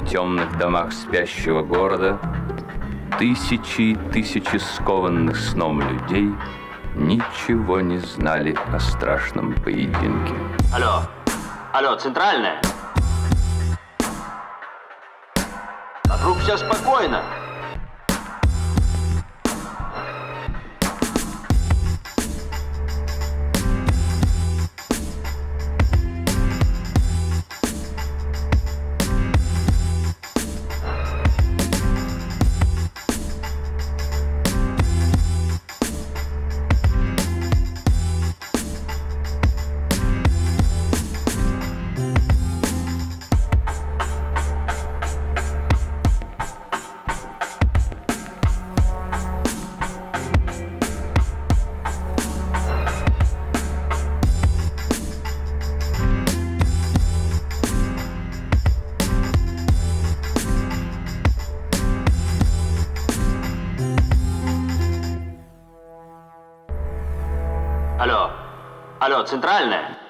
темных домах спящего города тысячи и тысячи скованных сном людей ничего не знали о страшном поединке. Алло, алло, центральная? Вокруг все спокойно. Алло, алло, центральная?